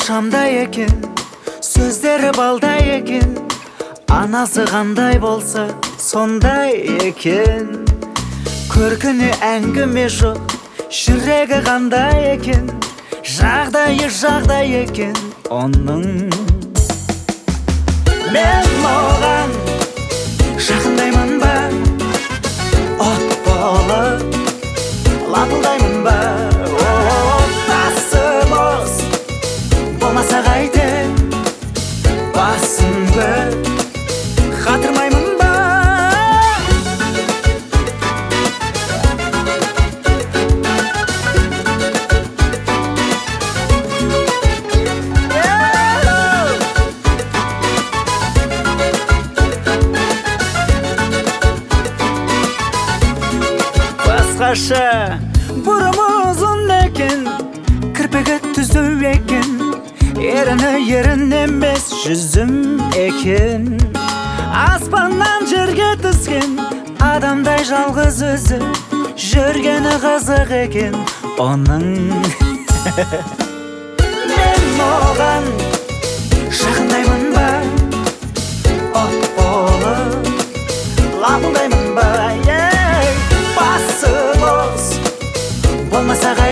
шамдай екен, сөздері балдай екен, анасы қандай болса сондай екен. Көркіне әңгіме жоқ, жүрегі қандай екен, жағдай екен оның. Мен оған жақындаймын ба, от болып лапылдаймын ба? Тасы бос болмаса қайтем, басын көп қатырмаймын ба? Басқаша бұрымы ұзын екен, кірпігі түзу екен, ерін емес жүзім екен. Аспаннан жерге түскен адамдай жалғыз өзі, жүргені қызық екен оның. Мен оған жақындаймын ба, от болып лапылдаймын ба? Басы бос болмаса